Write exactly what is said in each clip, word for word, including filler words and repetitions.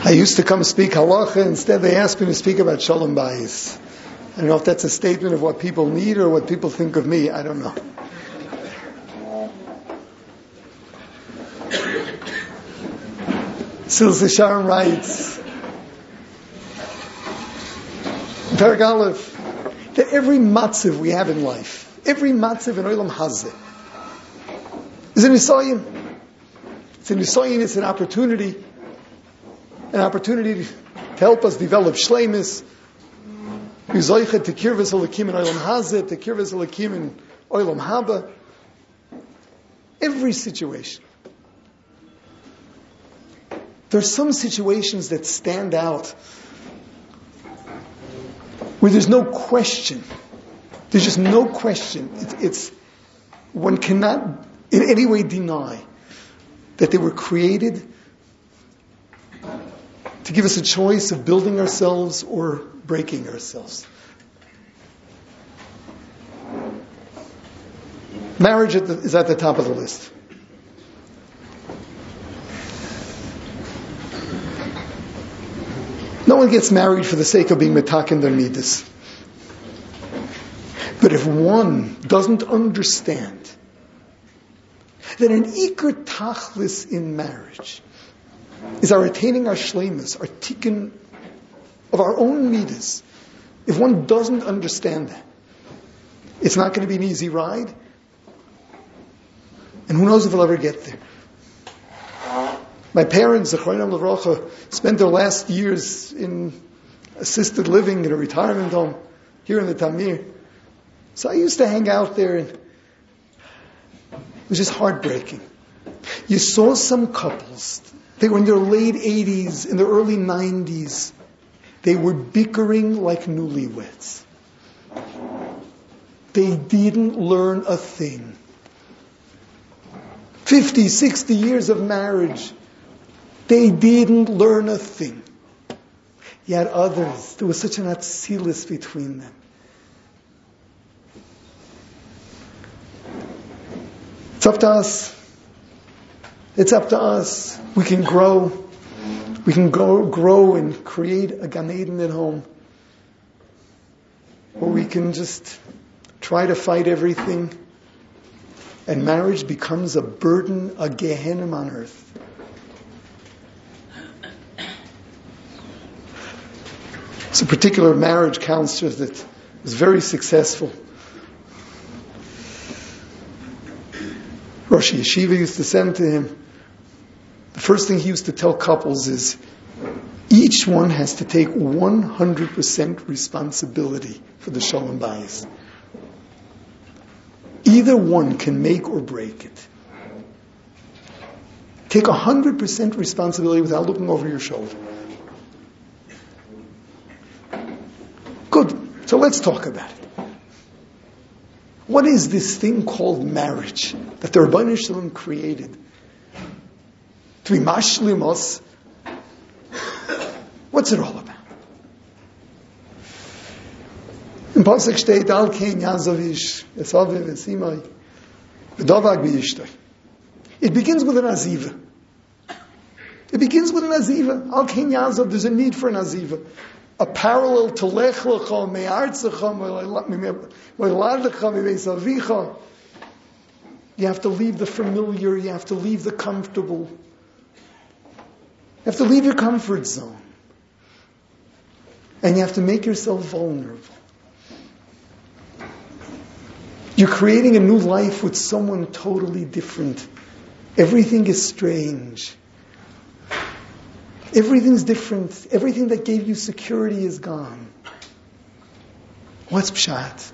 I used to come speak halacha. Instead, they asked me to speak about shalom bayis. I don't know if that's a statement of what people need or what people think of me. I don't know. Silsa Sharon writes, Perek Aleph, that every matziv we have in life, every matziv in Olam Hazeh, is an Nisayin. It's an Nisayin, it's an opportunity, an opportunity to help us develop shleimus, Yuzoichet to kirvas alakim in Olam Hazeh, to kirvas alakim in Olam Haba. Every situation. There are some situations that stand out where there's no question. There's just no question. It's, it's one cannot in any way deny that they were created to give us a choice of building ourselves or breaking ourselves. Marriage at the, is at the top of the list. No one gets married for the sake of being metaken their midas. But if one doesn't understand that an ikar tachlis in marriage is our attaining our shleimus, our tikkun of our own midas, if one doesn't understand that, it's not going to be an easy ride, and who knows if we'll ever get there. My parents, Zechronam Levracha, spent their last years in assisted living in a retirement home here in the Tamir. So I used to hang out there, and it was just heartbreaking. You saw some couples, they were in their late eighties, in their early nineties. They were bickering like newlyweds. They didn't learn a thing. Fifty, sixty years of marriage. They didn't learn a thing. Yet others, there was such an atzilus between them. It's up to us. It's up to us. We can grow. We can go, grow and create a Gan Eden at home. Or we can just try to fight everything. And marriage becomes a burden, a Gehenna on earth. It's a particular marriage counselor that was very successful. Rosh Yeshiva used to send to him. The first thing he used to tell couples is, each one has to take one hundred percent responsibility for the shalom bayis. Either one can make or break it. Take one hundred percent responsibility without looking over your shoulder. Good. So let's talk about it. What is this thing called marriage that the Rabbeinu Shalom created? To be mashlimos. What's it all about? In Pasuk steht, Al kein yazavish, esaviv esimai, v'davag b'yishtay. It begins with an aziva. It begins with an aziva. Al kein yazav, there's a need for an aziva. A parallel to lech lecha me'artzecha me'ladecha me'veisavicha. You have to leave the familiar. You have to leave the comfortable. You have to leave your comfort zone. And you have to make yourself vulnerable. You're creating a new life with someone totally different. Everything is strange. Everything's different. Everything that gave you security is gone. What's pshat?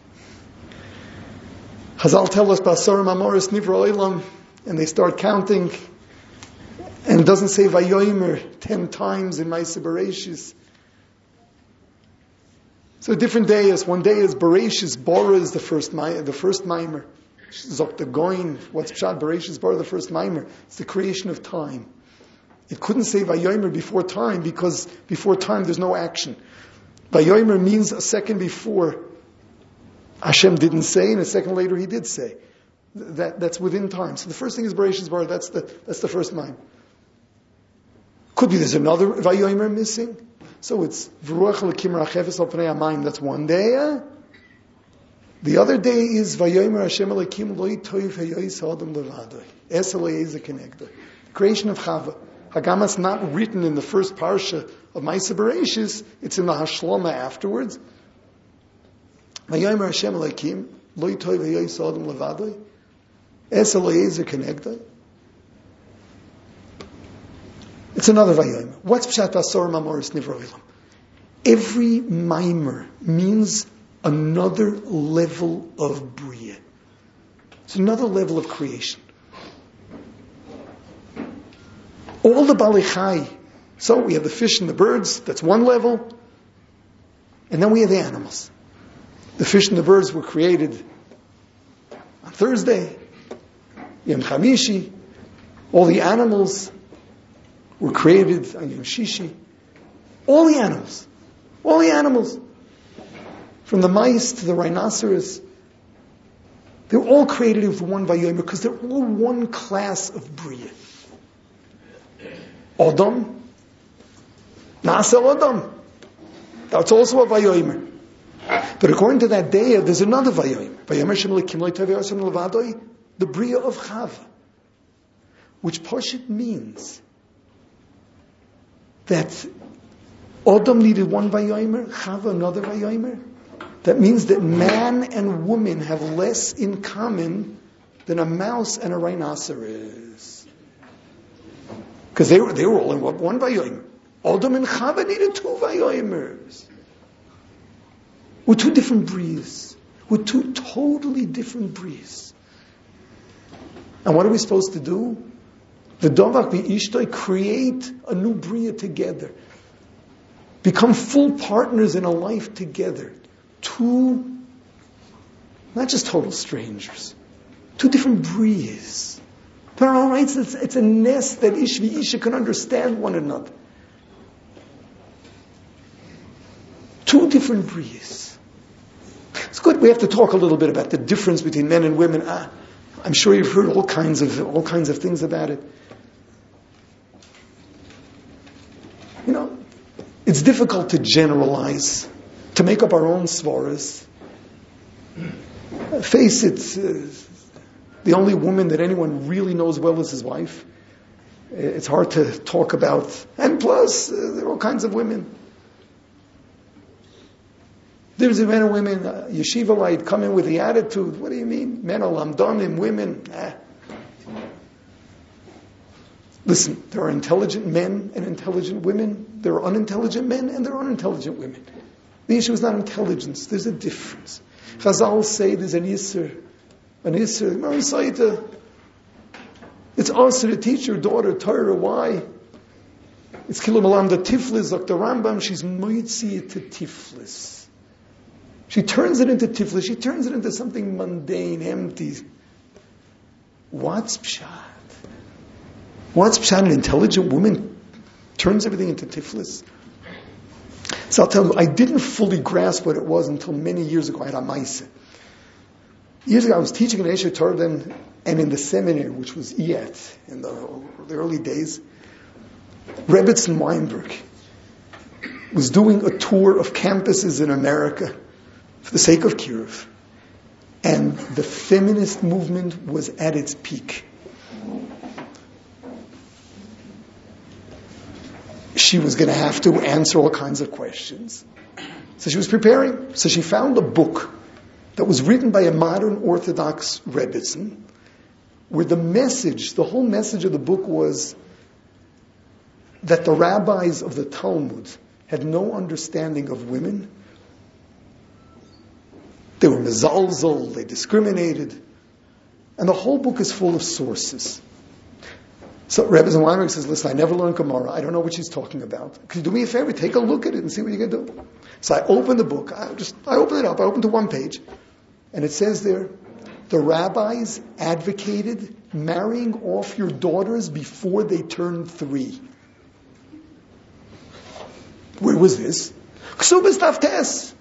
Chazal tell us, Basarim Amoris Nivra Olam, and they start counting, and it doesn't say Vayomer ten times in Ma'aseh Bereshis. So a different day is, one day is Bereshis, Bora is the first, the first mimer. Zok the Goin, what's pshat? Bereshis, Bora, the first mimer. It's the creation of time. It couldn't say Vayomer before time because before time there's no action. Vayomer means a second before Hashem didn't say, and a second later He did say. That that's within time. So the first thing is Bereshis Bara. That's the that's the first mime. Could be there's another Vayomer missing. So it's V'ruach Elokim Rachefes al Pnei Hamayim. That's one day. Eh? The other day is Vayomer Hashem Elokim Lo Yitoiv Hayois Adam Levadoi. Es Eliezer Kenegdoi. Creation of Chava. Hagamas not written in the first parsha of Ma'aseh Bereishis. It's in the Hashlama afterwards. Vayomer Hashem Elokim Lo Yitoiv Hayois Adam Levadoi. Es Eliezer Kenegdoi. It's another Vayomer. What's Pshat Asor Mamoris Nivra Olam? Every mimer means another level of Bria. It's another level of creation. All the Balei Chai. So we have the fish and the birds, that's one level. And then we have the animals. The fish and the birds were created on Thursday, Yom Chamishi. All the animals were created on Yom Shishi. All the animals. All the animals. From the mice to the rhinoceros. They're all created with one Vayomer because they're all one class of Bria. Adam. Na'aseh Adam. That's also a Vayomer. But according to that day, there's another Vayomer. Vayomer Shem Elokim Lo Yitoiv Hashem Levadoi. The Bria of Chava. Which Pashut means that Adam needed one Vayomer, Chava another Vayomer. That means that man and woman have less in common than a mouse and a rhinoceros. Because they were, they were all in one Vayomer. Adam and Chava needed two Vayomers. With two different Brias. With two totally different Brias. And what are we supposed to do? The Dovak V'ishtoi, create a new Bria together. Become full partners in a life together. Two, not just total strangers, two different Brias. But all right, it's, it's a nest that Ish V'isha can understand one another. Two different Brias. It's good, we have to talk a little bit about the difference between men and women. Ah, I'm sure you've heard all kinds of all kinds of things about it. You know, it's difficult to generalize, to make up our own svaras. Face it, uh, the only woman that anyone really knows well is his wife. It's hard to talk about. And plus, uh, there are all kinds of women. There's a men and women, uh, yeshivalite, come in with the attitude, what do you mean? Men are lamdanim, women, ah. Listen, there are intelligent men and intelligent women. There are unintelligent men and there are unintelligent women. The issue is not intelligence. There's a difference. Chazal say there's an Yisr. An Yisr. It's also to teach your daughter Torah. Why? It's Kilu Malam the Tiflis, Doctor Rambam. She's moitzi to Tiflis. She turns it into Tiflis. She turns it into something mundane, empty. What's Pshat? What's Pshat? An intelligent woman turns everything into Tiflis. So I'll tell you, I didn't fully grasp what it was until many years ago. I had a Maisa. Years ago, I was teaching in Esher Torah then, and in the seminary, which was I E T, in the, the early days, Rebbetzin Weinberg was doing a tour of campuses in America for the sake of Kiruv. And the feminist movement was at its peak. She was going to have to answer all kinds of questions. So she was preparing. So she found a book that was written by a modern Orthodox Rebbetzin, where the message, the whole message of the book was that the rabbis of the Talmud had no understanding of women. They were mezalzel, they discriminated. And the whole book is full of sources. So Rebbe Weinberg says, listen, I never learned Gemara. I don't know what she's talking about. Could you do me a favor? Take a look at it and see what you can do. So I opened the book. I just I opened it up. I opened to one page. And it says there, the rabbis advocated marrying off your daughters before they turn three. Where was this? Ksubas Taftes.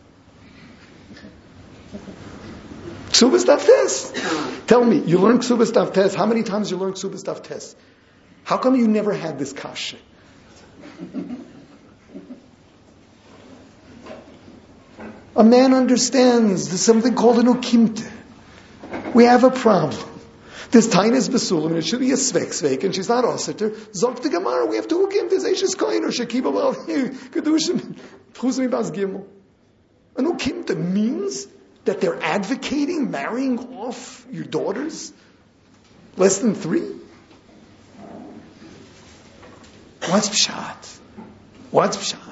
Ksubas Taftes. Tell me, you learned Ksubas Taftes. How many times you learned Ksubas Taftes? How come you never had this kasha? A man understands there's something called an ukimte. We have a problem. There's tainis besulim, and it should be a svek svek, and she's not ositer. Zok the Gemara, we have to ukim this eishes koin or shekiba bal kedushim chuzmi bas gimel. An ukimte means that they're advocating marrying off your daughters less than three. What's pshat? What's pshat?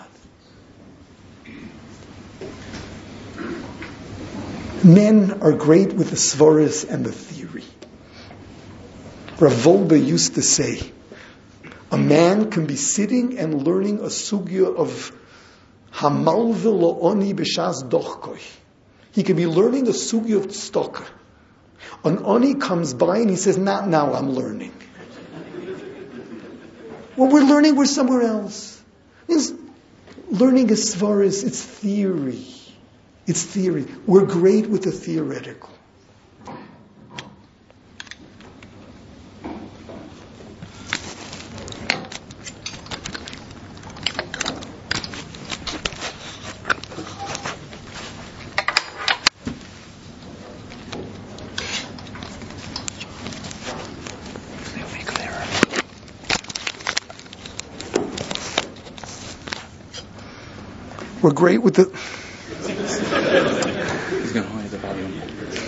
Men are great with the svaris and the theory. Rav Wolbe used to say, a man can be sitting and learning a sugya of Hamalve lo'oni b'shas dochkoi. He can be learning a sugya of tzedakah. An oni comes by and he says, not now, I'm learning. When we're learning, we're somewhere else. It's learning is svaris, it's theory. It's theory. We're great with the theoretical. We're great with the... He's going to hide the volume.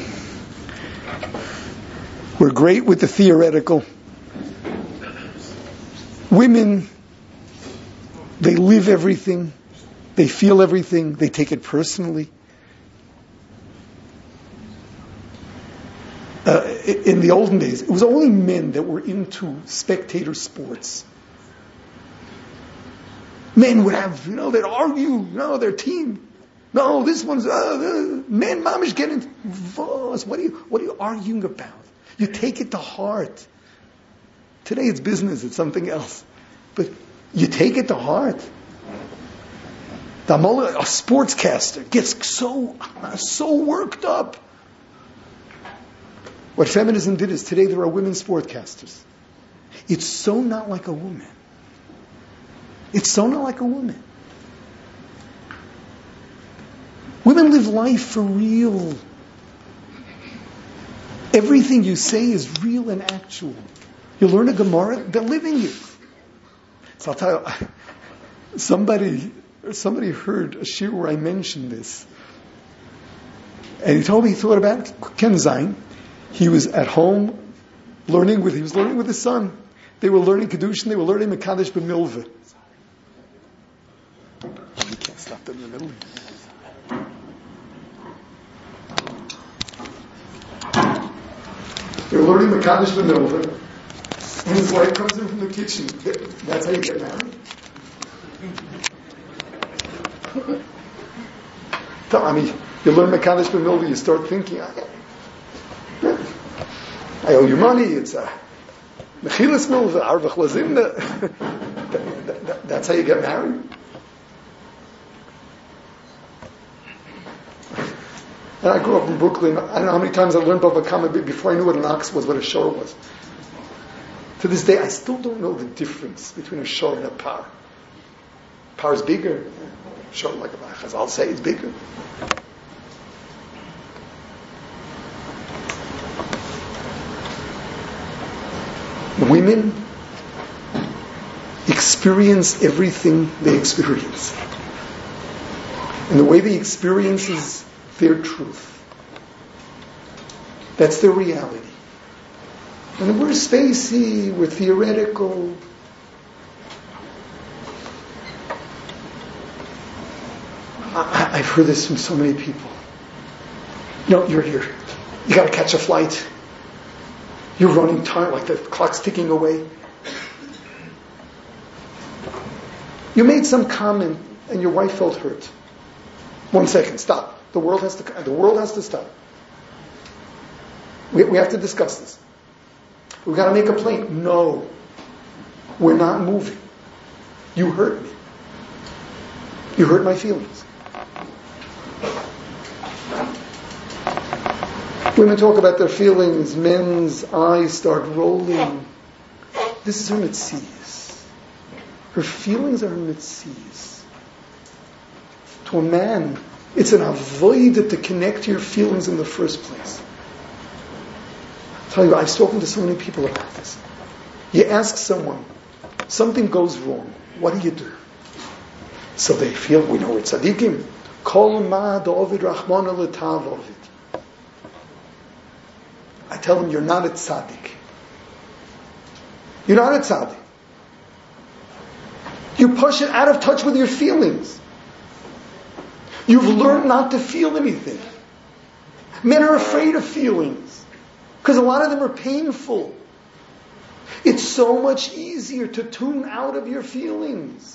We're great with the theoretical. Women, they live everything. They feel everything. They take it personally. Uh, in the olden days, it was only men that were into spectator sports. Men would have, you know, they'd argue, you know, their team. No, this one's, uh, uh, men, mamish, get into, what are you, what are you arguing about? You take it to heart. Today it's business, it's something else. But you take it to heart. The mullah, a sportscaster, gets so, so worked up. What feminism did is today there are women sportscasters. It's so not like a woman. It's so not like a woman. Women live life for real. Everything you say is real and actual. You learn a Gemara, they're living it. So I'll tell you, somebody, somebody heard a shir where I mentioned this. And he told me he thought about it. Ken Zain. He was at home learning with, he was learning with his son. They were learning Kedushin, they were learning Mekadesh B'milveh. You can't stop them in the middle. They're learning Mekadesh B'milveh, and his wife comes in from the kitchen. That's how you get married? I mean, you learn Mekadesh B'milveh, you start thinking, I, I owe you money, it's a Mechilas Milveh, Arvach Lazimna. That's how you get married? And I grew up in Brooklyn. I don't know how many times I learned Bava Kama before I knew what an ox was, what a shor was. To this day, I still don't know the difference between a shor and a par. Par is bigger. Shor, like I'll say, it's bigger. Women experience everything they experience. And the way they experience is their truth. That's their reality. And we're spacey, we're theoretical. I, I've heard this from so many people. No, you're here. You got to catch a flight. You're running time, like the clock's ticking away. You made some comment and your wife felt hurt. One second, stop. The world has to. The world has to stop. We, we have to discuss this. We've got to make a plan. No, we're not moving. You hurt me. You hurt my feelings. Women talk about their feelings. Men's eyes start rolling. This is her mitzias. Her feelings are her mitzias. To a man, it's an avodah to connect to your feelings in the first place. I'll tell you, I've spoken to so many people about this. You ask someone, something goes wrong, what do you do? So they feel, we know it's tzaddikim. Kol ma da'ovid rachmana l'tav ovid. I tell them, you're not a tzaddik. You're not a tzaddik. You push it out of touch with your feelings. You've learned not to feel anything. Men are afraid of feelings because a lot of them are painful. It's so much easier to tune out of your feelings.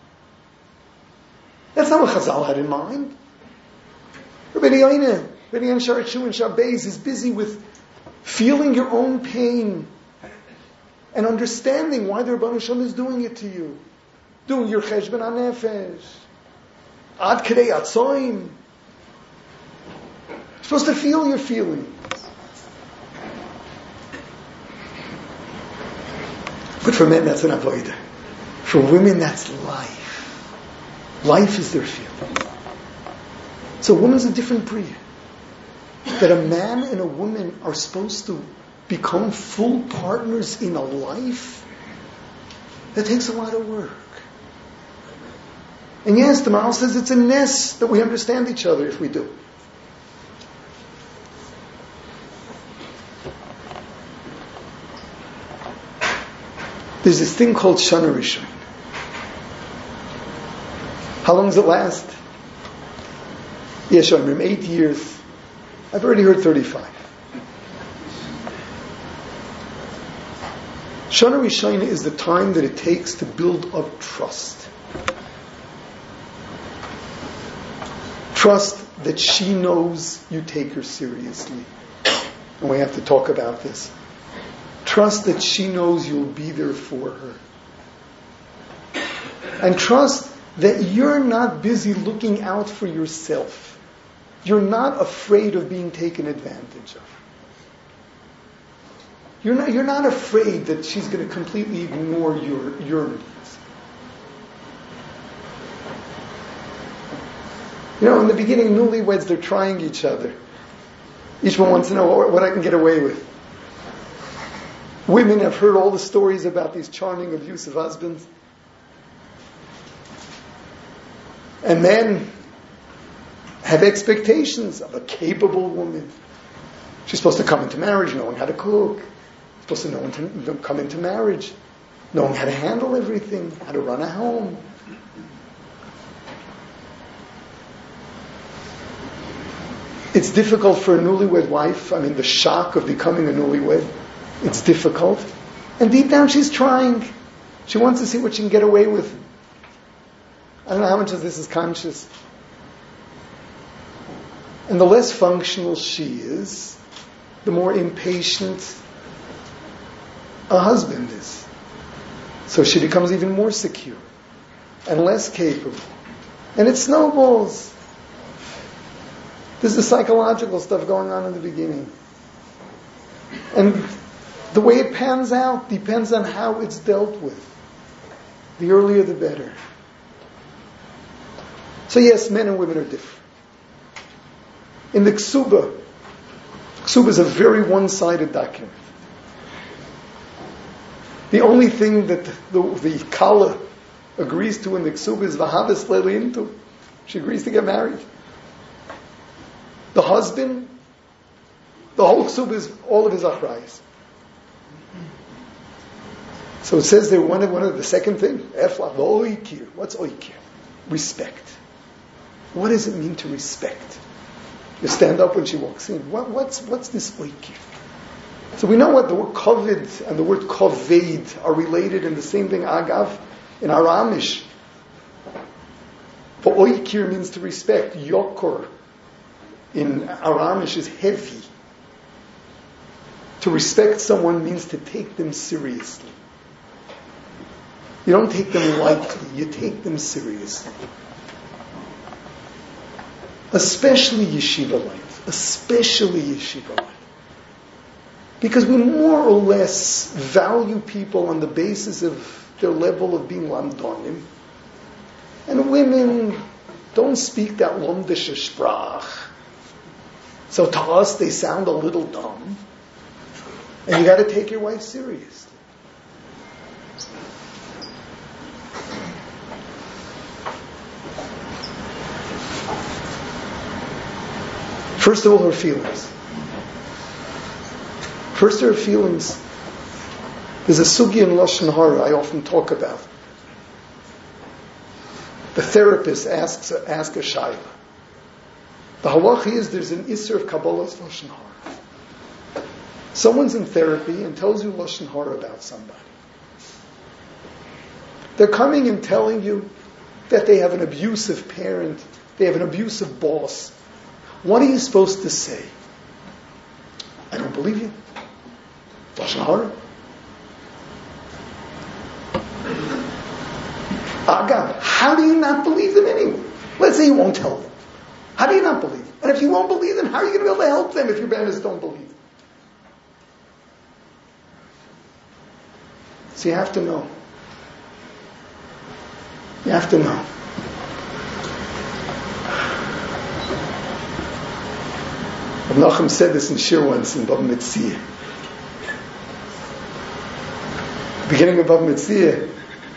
That's not what Chazal had in mind. Rabbi Yoina, Rabbi Yoina Sharachu and Shabbos is busy with feeling your own pain and understanding why the Rebbeinu Shalom is doing it to you. Doing your cheshbon hanefesh. Ad kedei atzoim. You're supposed to feel your feelings. But for men, that's an avodah. For women, that's life. Life is their feeling. So a woman's a different breed. That a man and a woman are supposed to become full partners in a life, that takes a lot of work. And yes, the Maharal says it's a ness that we understand each other if we do. There's this thing called Shana Rishon. How long does it last? Yes, Shomrim, eight years. I've already heard thirty-five. Shana Rishon is the time that it takes to build up trust. Trust that she knows you take her seriously. And we have to talk about this. Trust that she knows you'll be there for her. And trust that you're not busy looking out for yourself. You're not afraid of being taken advantage of. You're not, you're not afraid that she's going to completely ignore your, your needs. You know, in the beginning, newlyweds, they're trying each other. Each one wants to know what, what I can get away with. Women have heard all the stories about these charming, abusive husbands. And men have expectations of a capable woman. She's supposed to come into marriage knowing how to cook. Supposed to know when to come into marriage, knowing how to handle everything, how to run a home. It's difficult for a newlywed wife. I mean, the shock of becoming a newlywed, it's difficult. And deep down she's trying. She wants to see what she can get away with. I don't know how much of this is conscious. And the less functional she is, the more impatient a husband is. So she becomes even more secure and less capable. And it snowballs. There's the psychological stuff going on in the beginning. And the way it pans out depends on how it's dealt with. The earlier the better. So yes, men and women are different. In the Ksuba, Ksuba is a very one-sided document. The only thing that the, the Kala agrees to in the Ksuba is Vahavas Lelintu. She agrees to get married. The husband, the whole Ksuba is all of his achrayas. So it says there, one of, one of the second thing, Efla, oikir. What's oikir? Respect. What does it mean to respect? You stand up when she walks in. What, what's, what's this oikir? So we know what the word kovid and the word koved are related in the same thing, agav, in Aramish. For oikir means to respect. Yokor in Aramish is heavy. To respect someone means to take them seriously. You don't take them lightly, you take them seriously. Especially yeshiva life. Especially yeshiva life. Because we more or less value people on the basis of their level of being lamdonim. And women don't speak that lomdische sprach. So to us, they sound a little dumb. And you got to take your wife seriously. First of all, her feelings. First, her feelings. There's a sugi in Lashon Hara I often talk about. The therapist asks ask a shayla. The halacha is there's an isser of Kabbalah's Lashon Hara. Someone's in therapy and tells you Lashon Hara about somebody. They're coming and telling you that they have an abusive parent, they have an abusive boss. What are you supposed to say? I don't believe you. Lashon Hara. Agav, how do you not believe them anyway? Let's say you won't tell them. How do you not believe them? And if you won't believe them, how are you going to be able to help them if your parents don't believe them? So you have to know. You have to know. Rav Nachum said this in Shir once in Bava Metzia. Beginning of Bava Metzia,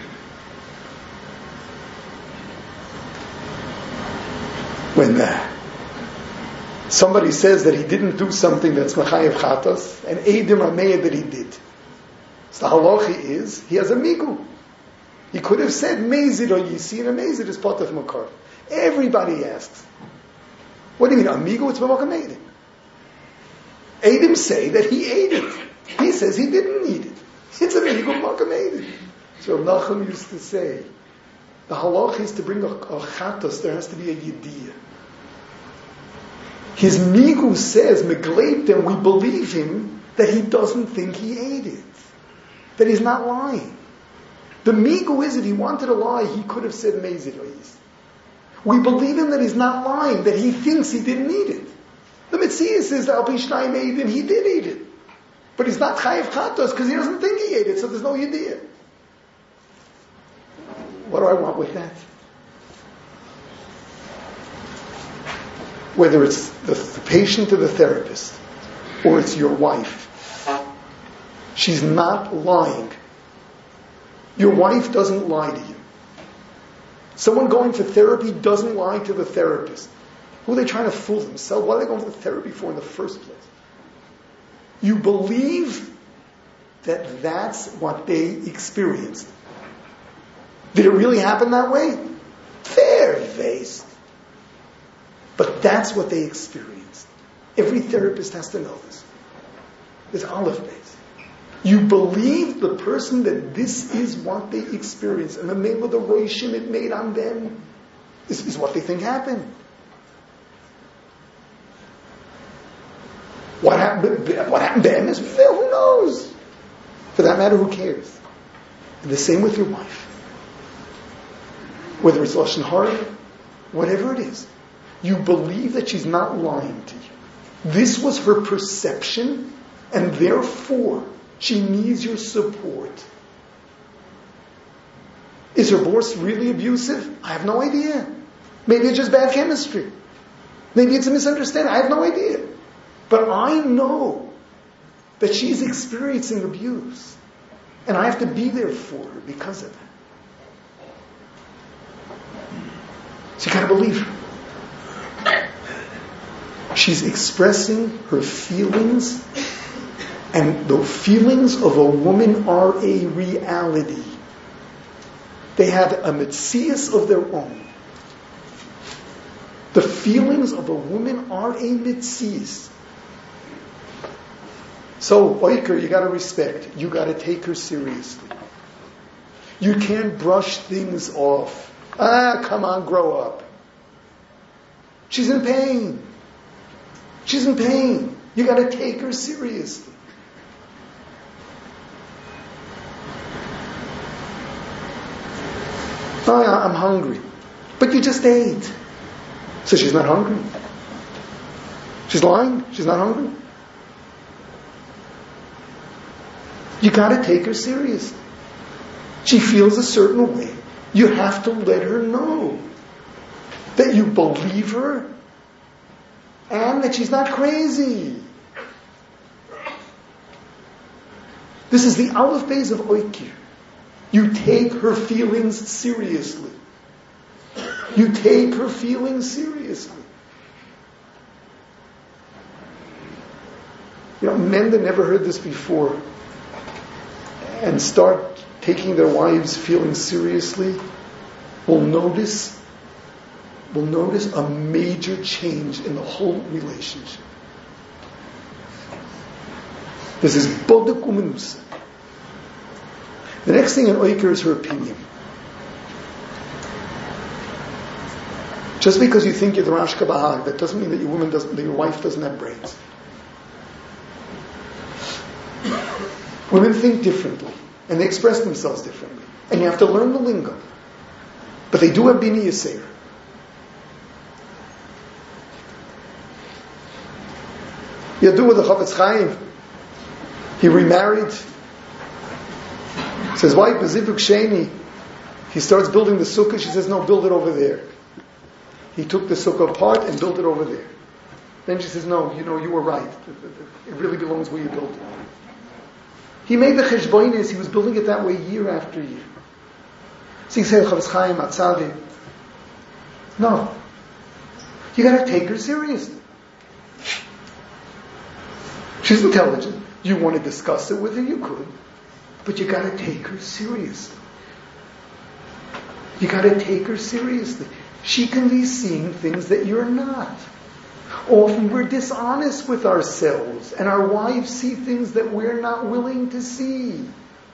when uh, somebody says that he didn't do something that's Machayev Chatos, and Eidim are made that he did. So the halacha is, he has a migu. He could have said, Mezid or Yisi, and a Mezid is part of Makar. Everybody asks, what do you mean, amigo? It's Bavaka Meidim. Eidim say that he ate it. He says he didn't eat it. It's amigo Bavaka Meidim. So Rav Nachum used to say, the halach is to bring a, a chatos, there has to be a yediyah. His migu says, megleitem, we believe him, that he doesn't think he ate it. That he's not lying. The migu is, if he wanted to lie, he could have said mezid ois. We believe him that he's not lying, that he thinks he didn't eat it. The Metziah says that Al Pi Shnayim Eidim, he did eat it. But he's not chayiv chatos because he doesn't think he ate it, so there's no yediyah. What do I want with that? Whether it's the, the patient or the therapist, or it's your wife, she's not lying. Your wife doesn't lie to you. Someone going for therapy doesn't lie to the therapist. Who are they trying to fool themselves? What are they going for therapy for in the first place? You believe that that's what they experienced. Did it really happen that way? Fair faced. But that's what they experienced. Every therapist has to know this. It's olive base. You believe the person that this is what they experienced, and the name of the roishim it made on them is, is what they think happened. What happened? What happened to them is who knows. For that matter, who cares? And the same with your wife. Whether it's Lashon Hara, whatever it is, you believe that she's not lying to you. This was her perception, and therefore she needs your support. Is her boss really abusive? I have no idea. Maybe it's just bad chemistry. Maybe it's a misunderstanding. I have no idea. But I know that she's experiencing abuse. And I have to be there for her because of that. So you gotta believe her. She's expressing her feelings, and the feelings of a woman are a reality. They have a metzias of their own. The feelings of a woman are a metzias. So, Oiker, you gotta respect. You gotta take her seriously. You can't brush things off. Ah, come on, grow up. She's in pain. She's in pain. You got to take her seriously. Oh, yeah, I'm hungry. But you just ate. So she's not hungry. She's lying. She's not hungry. You got to take her seriously. She feels a certain way. You have to let her know that you believe her and that she's not crazy. This is the Aleph Beis of Oikir. You take her feelings seriously. You take her feelings seriously. You know, men that never heard this before and start taking their wives' feelings seriously will notice will notice a major change in the whole relationship. This is Bodek Umenusa. The next thing in Oiker is her opinion. Just because you think you're the Rashka Bahag, that doesn't mean that your woman doesn't, that your wife doesn't have brains. Women think differently, and they express themselves differently, and you have to learn the lingo. But they do have Bini Yisera. Yadu with the Chavetz Chaim, he remarried. Says, wife, Bezivuk Sheni. He starts building the sukkah. She says, no, build it over there. He took the sukkah apart and built it over there. Then she says, no, you know, you were right. It really belongs where you built it. He made the cheshbonis. He was building it that way year after year. So he said, Chavetz Chaim, Atzavi. No. You got to take her seriously. She's intelligent. You want to discuss it with her, you could. But you got to take her seriously. You got to take her seriously. She can be seeing things that you're not. Often we're dishonest with ourselves, and our wives see things that we're not willing to see.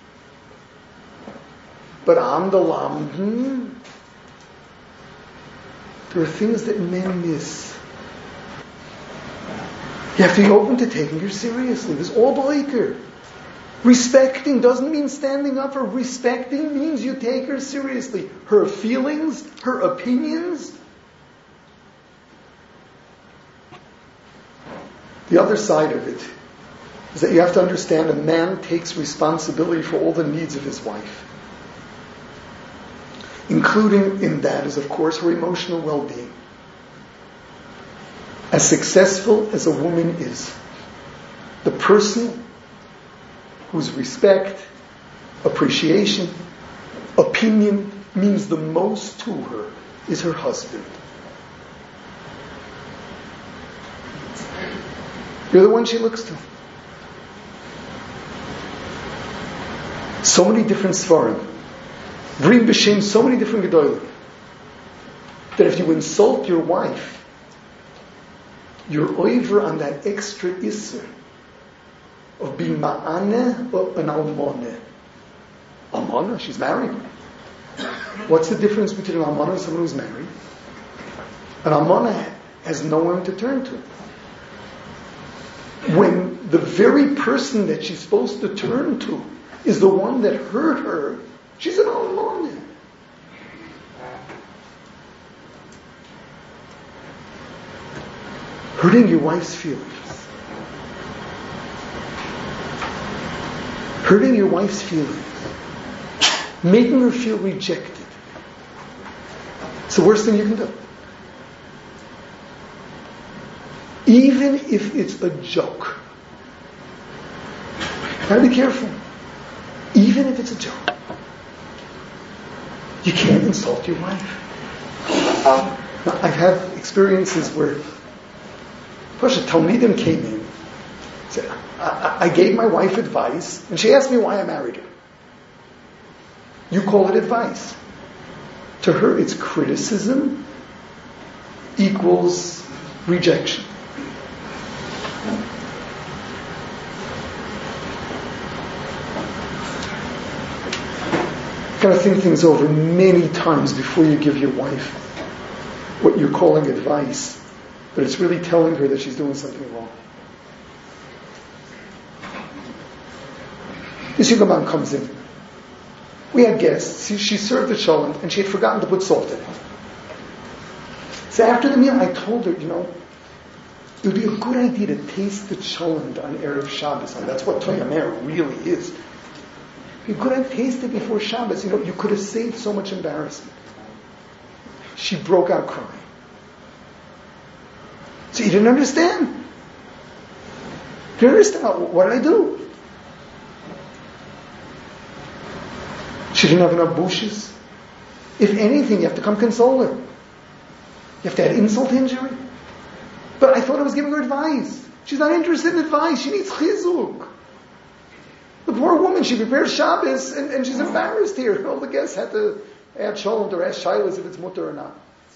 But Amdalam, hmm, there are things that men miss. You have to be open to taking her seriously. There's all B'Oiker. Respecting doesn't mean standing up for. Respecting means you take her seriously. Her feelings, her opinions. The other side of it is that you have to understand a man takes responsibility for all the needs of his wife. Including in that is, of course, her emotional well-being. As successful as a woman is, the person whose respect, appreciation, opinion means the most to her is her husband. You're the one she looks to. So many different Svarim. Bring B'Shem so many different Gedolim. That if you insult your wife, you're over on that extra Isser of being Ma'aneh or an Almoneh. Almoneh, she's married. What's the difference between an Almoneh and someone who's married? An Almoneh has no one to turn to. When the very person that she's supposed to turn to is the one that hurt her, she's an Almoneh. Hurting your wife's feelings. Hurting your wife's feelings. Making her feel rejected. It's the worst thing you can do. Even if it's a joke. Gotta be careful. Even if it's a joke. You can't insult your wife. Now, I've had experiences where Pasha Talmidim came in. Said, I, I gave my wife advice, and she asked me why I married her. You call it advice. To her, it's criticism equals rejection. You've got to think things over many times before you give your wife what you're calling advice. But it's really telling her that she's doing something wrong. This young man comes in. We had guests. She, she served the cholent and she had forgotten to put salt in it. So after the meal, I told her, you know, it would be a good idea to taste the cholent on Erev Shabbos. And that's what Toyamer really is. You could have tasted before Shabbos. You know, you could have saved so much embarrassment. She broke out crying. So you didn't understand. You didn't understand. What did I do? She didn't have enough bushes. If anything, you have to come console her. You have to add insult to injury. But I thought I was giving her advice. She's not interested in advice. She needs chizuk. The poor woman, she prepared Shabbos and, and she's embarrassed here. All the guests had to add shalom to ask shilas if it's mutter or not.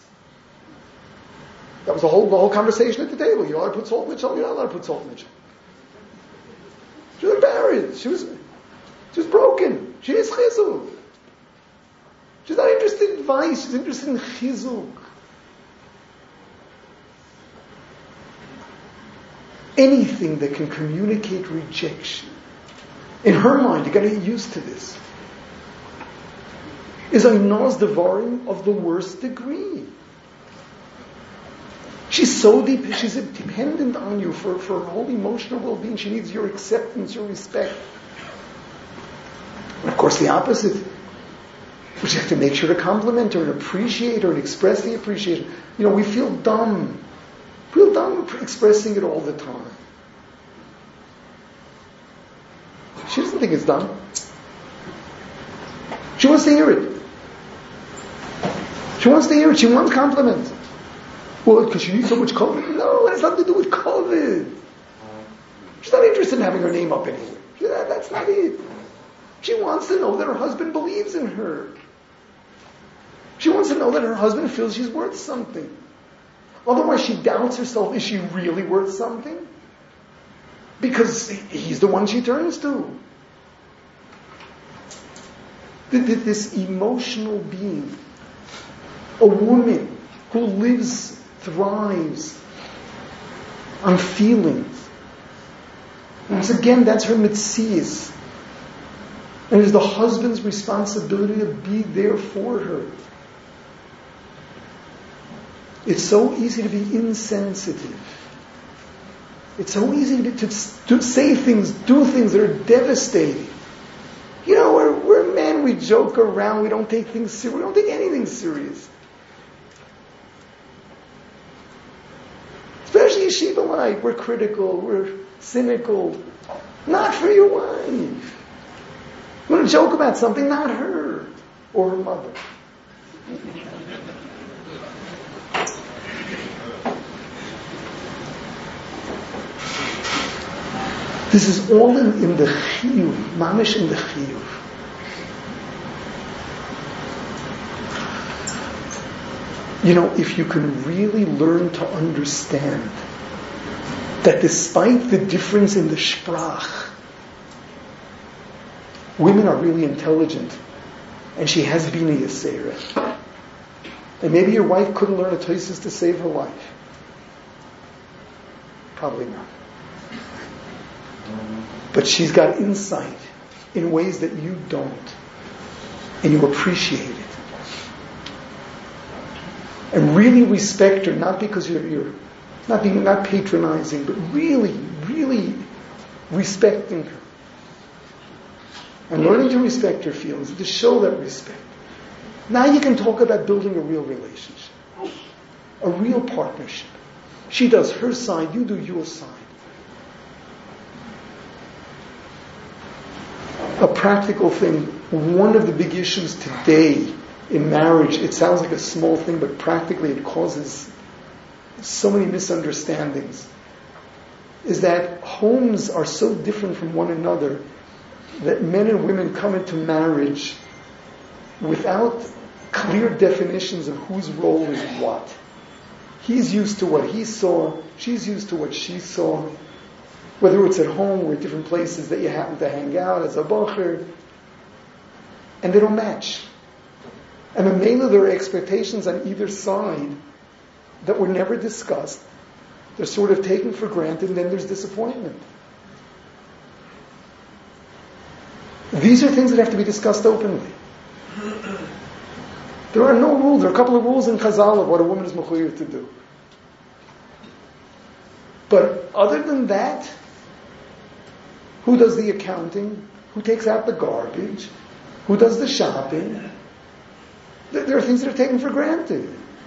That was the whole the whole conversation at the table. You're allowed to put salt in the shalom, you're not allowed to put salt in the shalom. She was embarrassed. She was, she was broken. She needs chizuk. She's not interested in advice. She's interested in chizuk. Anything that can communicate rejection, in her mind, you got to get used to this, is Einos Devarim of the worst degree. She's so deep, she's dependent on you for, for her whole emotional well-being. She needs your acceptance, your respect. And of course, the opposite, which you have to make sure to compliment her and appreciate her and express the appreciation. You know, we feel dumb. We feel dumb expressing it all the time. She doesn't think it's dumb. She wants to hear it. She wants to hear it. She wants compliments. Well, because she needs so much COVID. No, it has nothing to do with COVID. She's not interested in having her name up anywhere. She, that, that's not it. She wants to know that her husband believes in her. She wants to know that her husband feels she's worth something. Otherwise, she doubts herself. Is she really worth something? Because he's the one she turns to. This emotional being, a woman who lives, thrives on feelings. Once again, that's her mitzias. And it is the husband's responsibility to be there for her. It's so easy to be insensitive. It's so easy to, be, to, to say things, do things that are devastating. You know, we're, we're men, we joke around, we don't take things serious, we don't take anything serious. Especially yeshiva life, we're critical, we're cynical. Not for your wife. You want to joke about something, not her or her mother. This is all in, in the chiyuv, mamish in the chiyuv. You know, if you can really learn to understand that despite the difference in the sprach, women are really intelligent, and she has been a yesera. And maybe your wife couldn't learn a Tosfos to save her life. Probably not. But she's got insight in ways that you don't. And you appreciate it. And really respect her, not because you're, you're not being not patronizing, but really, really respecting her. And learning to respect her feelings, and to show that respect. Now you can talk about building a real relationship. A real partnership. She does her side, you do your side. A practical thing, one of the big issues today in marriage, it sounds like a small thing, but practically it causes so many misunderstandings, is that homes are so different from one another that men and women come into marriage without clear definitions of whose role is what. He's used to what he saw, she's used to what she saw. Whether it's at home or at different places that you happen to hang out as a bocher, and they don't match. And then mainly there are expectations on either side that were never discussed. They're sort of taken for granted, and then there's disappointment. These are things that have to be discussed openly. There are no rules. There are a couple of rules in Chazal of what a woman is mechuyev to do. But other than that, who does the accounting? Who takes out the garbage? Who does the shopping? There, there are things that are taken for granted.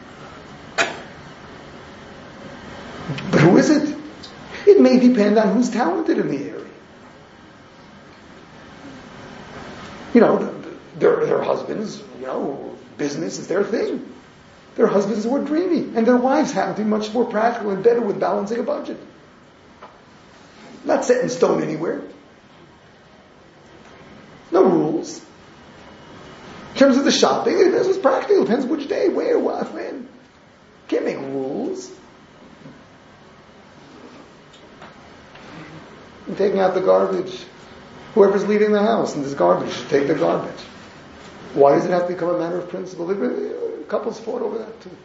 But who is it? It may depend on who's talented in the area. You know, their, their husbands, you know, business is their thing. Their husbands were dreamy, and their wives happen to be much more practical and better with balancing a budget. Not set in stone anywhere. No rules. In terms of the shopping, it is practical. It depends which day, where, what, when. Can't make rules. And taking out the garbage. Whoever's leaving the house and there's garbage should take the garbage. Why does it have to become a matter of principle? Couples fought over that too.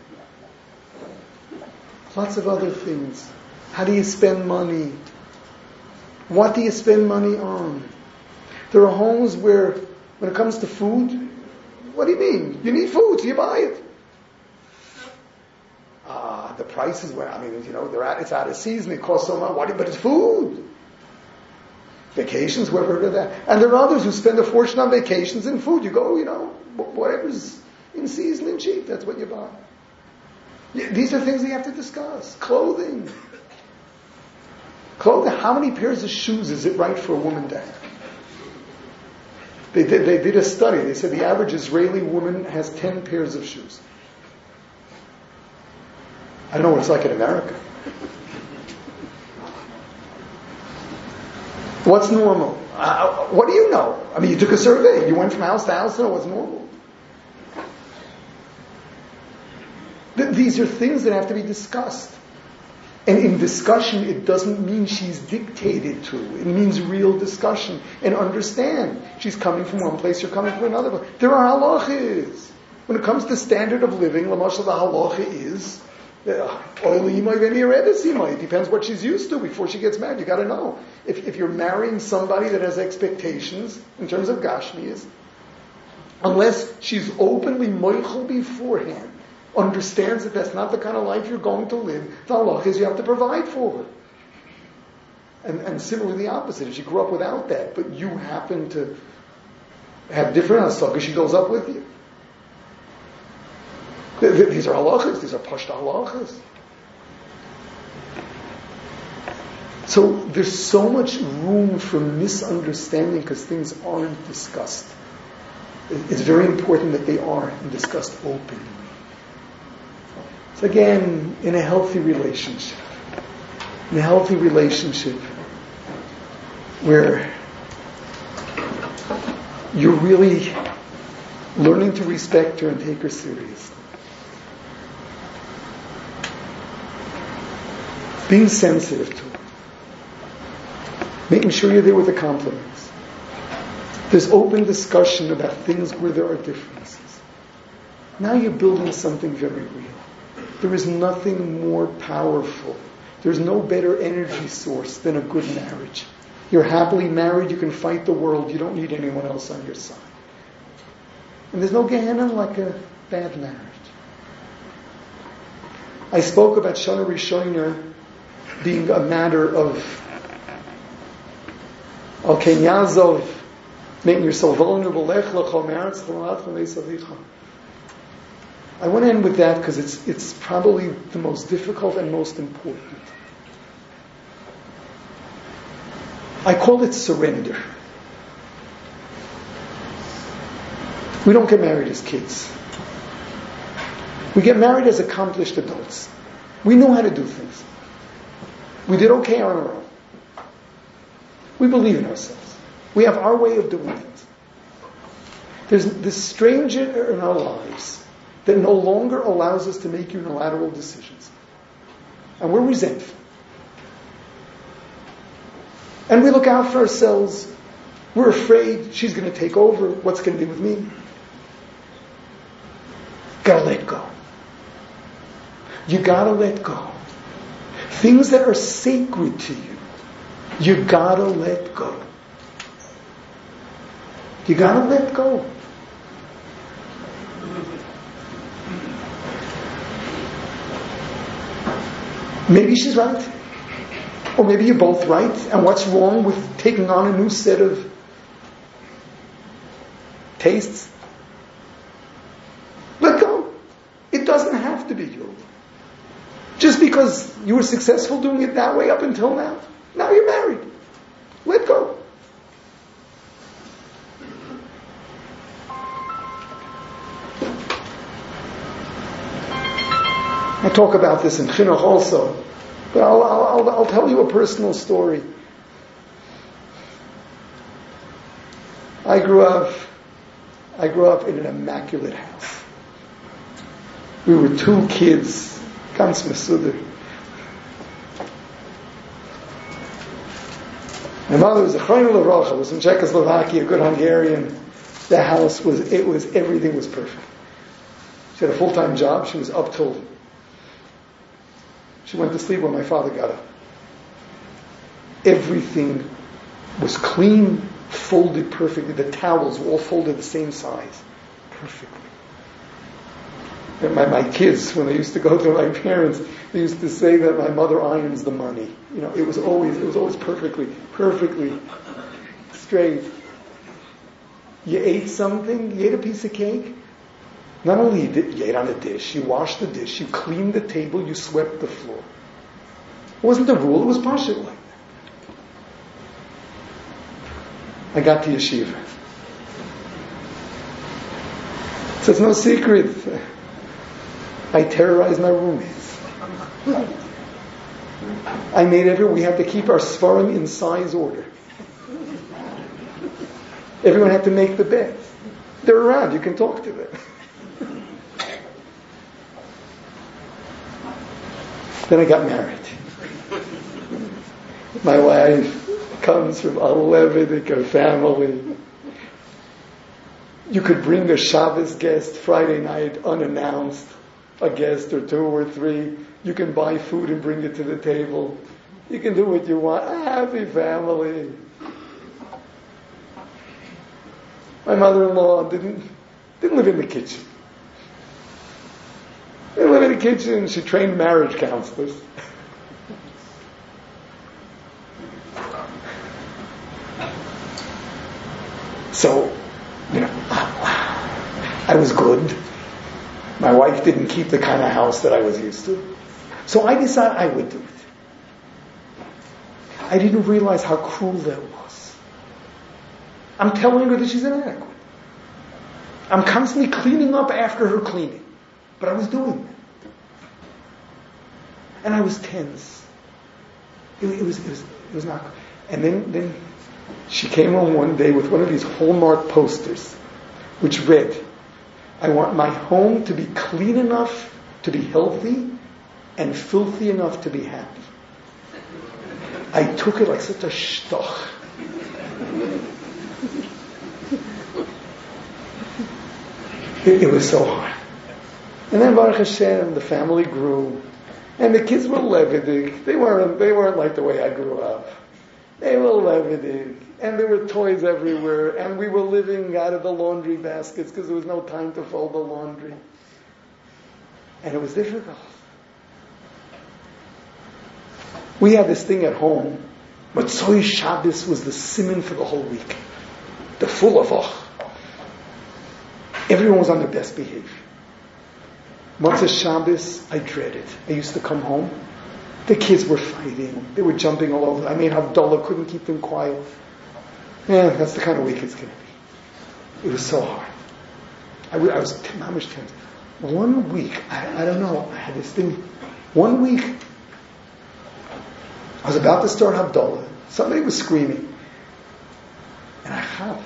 Lots of other things. How do you spend money? What do you spend money on? There are homes where, when it comes to food, what do you mean? You need food, so you buy it. Ah, the prices were, I mean, you know, they're out, it's out of season, it costs so much, what, but it's food. Vacations, whoever did that. And there are others who spend a fortune on vacations and food. You go, you know, whatever's in season and cheap, that's what you buy. These are things that you have to discuss. Clothing. Clothing. How many pairs of shoes is it right for a woman to have? They did, they did a study. They said the average Israeli woman has ten pairs of shoes. I don't know what it's like in America. What's normal? Uh, what do you know? I mean, you took a survey. You went from house to house to know what's normal. Th- these are things that have to be discussed. And in discussion, it doesn't mean she's dictated to. It means real discussion. And understand, she's coming from one place, you're coming from another place. There are halachas. When it comes to standard of living, the most of the halacha is, it depends what she's used to before she gets married. You got to know. If, if you're marrying somebody that has expectations in terms of gashmias, unless she's openly moichel beforehand, understands that that's not the kind of life you're going to live, the halach is you have to provide for her. And, and similarly the opposite. If she grew up without that, but you happen to have different hasagas, she goes up with you. These are halachas. These are pashta halachas. So there's so much room for misunderstanding because things aren't discussed. It's very important that they are discussed openly. So again, in a healthy relationship, in a healthy relationship where you're really learning to respect her and take her seriously. Being sensitive to her. Making sure you're there with the compliments. There's open discussion about things where there are differences. Now you're building something very real. There is nothing more powerful. There's no better energy source than a good marriage. You're happily married, you can fight the world, you don't need anyone else on your side. And there's no Gehenna like a bad marriage. I spoke about Shana Rishona being a matter of Al Ken Yazov, making yourself vulnerable. I want to end with that because it's it's probably the most difficult and most important. I call it surrender. We don't get married as kids. We get married as accomplished adults. We know how to do things. We did okay on our own. We believe in ourselves. We have our way of doing things. There's this stranger in our lives that no longer allows us to make unilateral decisions. And we're resentful. And we look out for ourselves. We're afraid she's going to take over. What's going to be with me? Gotta let go. You gotta let go. Things that are sacred to you, you gotta let go. You gotta let go. Maybe she's right. Or maybe you're both right. And what's wrong with taking on a new set of tastes. Let go. It doesn't have to be your way. Just because you were successful doing it that way up until now, now you're married. Let go. I talk about this in Chinuch also, but I'll, I'll, I'll tell you a personal story. I grew up, I grew up in an immaculate house. We were two kids, ganz mesuder. My mother was a Chayim Levracha, was in Czechoslovakia, a good Hungarian. The house was, it was, everything was perfect. She had a full-time job. She was up till, she went to sleep when my father got up. Everything was clean, folded perfectly. The towels were all folded the same size, perfectly. And my, my kids, when they used to go to my parents, they used to say that my mother irons the money. You know, it was always, it was always perfectly, perfectly straight. You ate something, you ate a piece of cake. Not only you, did, you ate on a dish, you washed the dish, you cleaned the table, you swept the floor. It wasn't a rule, it was partial like that. I got to yeshiva. So it's no secret. I terrorized my roommates. I made every, we had to keep our svarim in size order. Everyone had to make the bed. They're around, you can talk to them. Then I got married. My wife comes from a Levitic family. You could bring a Shabbos guest Friday night unannounced, a guest or two or three. You can buy food and bring it to the table. You can do what you want. Happy family. My mother-in-law didn't didn't live in the kitchen. Didn't live in the kitchen. She trained marriage counselors. So, you know, I was good. My wife didn't keep the kind of house that I was used to. So I decided I would do it. I didn't realize how cruel that was. I'm telling her that she's inadequate. I'm constantly cleaning up after her cleaning. But I was doing it. And I was tense. It, it was, it was, it was not good. And then, then she came home one day with one of these Hallmark posters, which read, I want my home to be clean enough to be healthy and filthy enough to be happy. I took it like such a shtoch. It, it was so hard. And then Baruch Hashem, the family grew, and the kids were Levitic. They weren't, they weren't like the way I grew up. They were Levitic, and there were toys everywhere, and we were living out of the laundry baskets because there was no time to fold the laundry. And it was difficult. We had this thing at home, Motzoi Shabbos was the siman for the whole week. The full of och. Everyone was on their best behavior. Motzei Shabbos, I dreaded. I used to come home. The kids were fighting. They were jumping all over. I made Havdalah, couldn't keep them quiet. Yeah, that's the kind of week it's going to be. It was so hard. I, I was mamish tense. One week, I, I don't know, I had this thing. One week, I was about to start Havdalah. Somebody was screaming. And I hopped.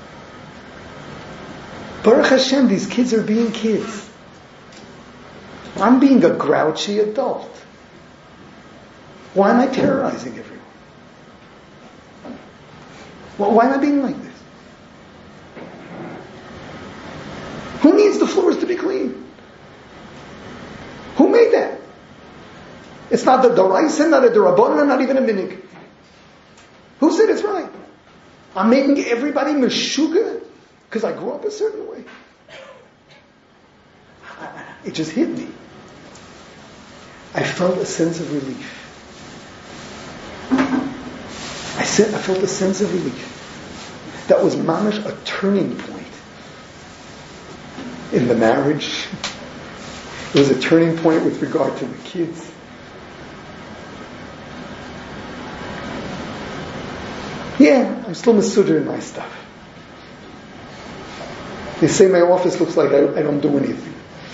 Baruch Hashem, these kids are being kids. I'm being a grouchy adult. Why am I terrorizing everyone? Well, why am I being like this? Who needs the floors to be clean? Who made that? It's not the Doraisa, not a Dorabona, not even a Minig. Who said it's right? I'm making everybody meshuga because I grew up a certain way. It just hit me. I felt a sense of relief. I, said, I felt a sense of relief. That was mamish a turning point in the marriage. It was a turning point with regard to the kids. Yeah, I'm still Masuda in my stuff. They say my office looks like I, I don't do anything.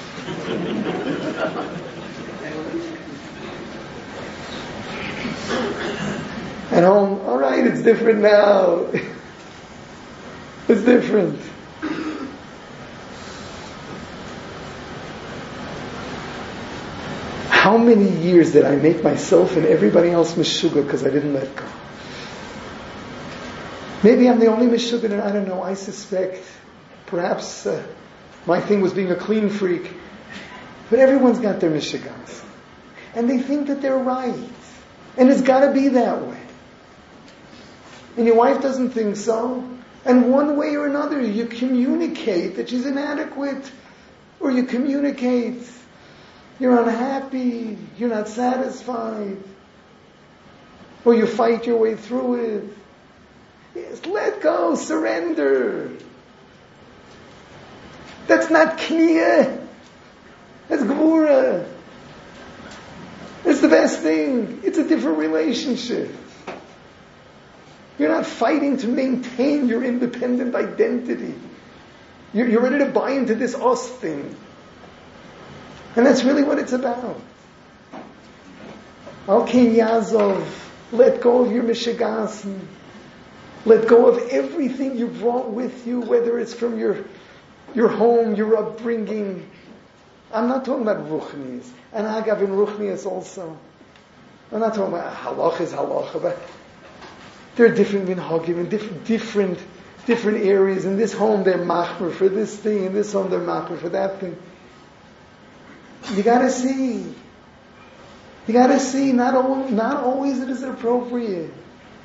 At home, all right, it's different now. It's different. How many years did I make myself and everybody else mishuga because I didn't let go? Maybe I'm the only mishuga, and I don't know. I suspect, perhaps uh, my thing was being a clean freak. But everyone's got their mishugas, and they think that they're right, and it's got to be that way. And your wife doesn't think so. And one way or another, you communicate that she's inadequate, or you communicate you're unhappy, you're not satisfied, or you fight your way through it. Yes, let go, surrender. That's not kniyah. That's gvura. It's the best thing. It's a different relationship. You're not fighting to maintain your independent identity. You're, you're ready to buy into this us thing. And that's really what it's about. Al-Ken Yazov, let go of your mishigas. Let go of everything you brought with you, whether it's from your your home, your upbringing. I'm not talking about ruchnis. And agav in ruchnis also. I'm not talking about halach is halacha, but there are different minhagim in different, different, different areas. In this home they're machmer for this thing, in this home they're machmer for that thing. You gotta see. You gotta see, not, al- not always it is appropriate.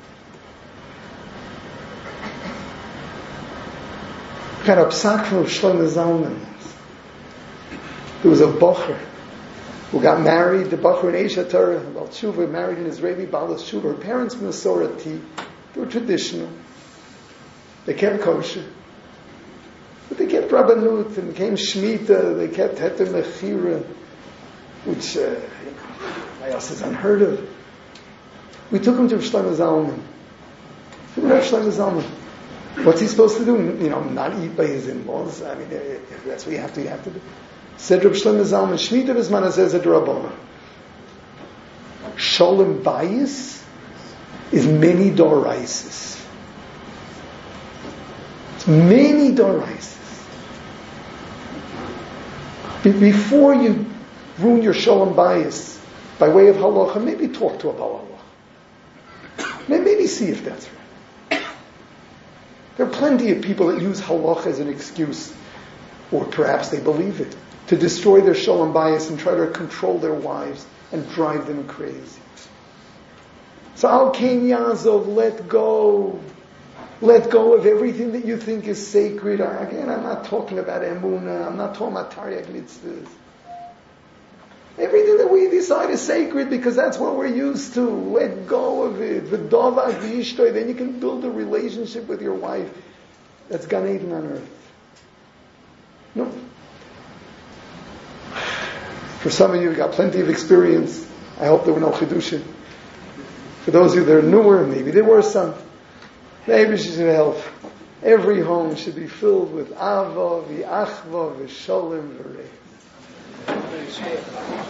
Got a psak from Shlomo Zalman. There was a bocher who got married, the bocher in Eisha Torah, Baal Tshuva, married an Israeli Baal Tshuva. Her parents Masorati, they were traditional. They kept kosher. But they kept Rabbanut and came Shemitah, they kept Heter Mechira, which uh, you know, else is unheard of. We took him to Shlomo Zalman. Took him to Shlomo Zalman. What's he supposed to do? You know, not eat by his in-laws? I mean, if that's what you have to, you have to do. Said Reb Shlomo Zalman, Shemitah B'zman Hazeh Zeh D'Rabbanan. Sholem Bayis is many doraises. It's many doraises. Before you ruin your Sholem Bayis by way of halacha, maybe talk to a Baal halacha. Maybe see if that's right. There are plenty of people that use halacha as an excuse, or perhaps they believe it, to destroy their Sholem Bayis and try to control their wives and drive them crazy. So Al-Ken Yazov, let go. Let go of everything that you think is sacred. Again, I'm not talking about emunah. I'm not talking about Taryag mitzvahs. Everything that we decide is sacred because that's what we're used to. Let go of it. V'davak v'yishtoi. Then you can build a relationship with your wife that's Gan Eden on earth. No. For some of you, you got plenty of experience. I hope there were no chidushim. For those of you that are newer, maybe there were some. Maybe she should help. Every home should be filled with ava, v'achva, v'sholem, v'reis.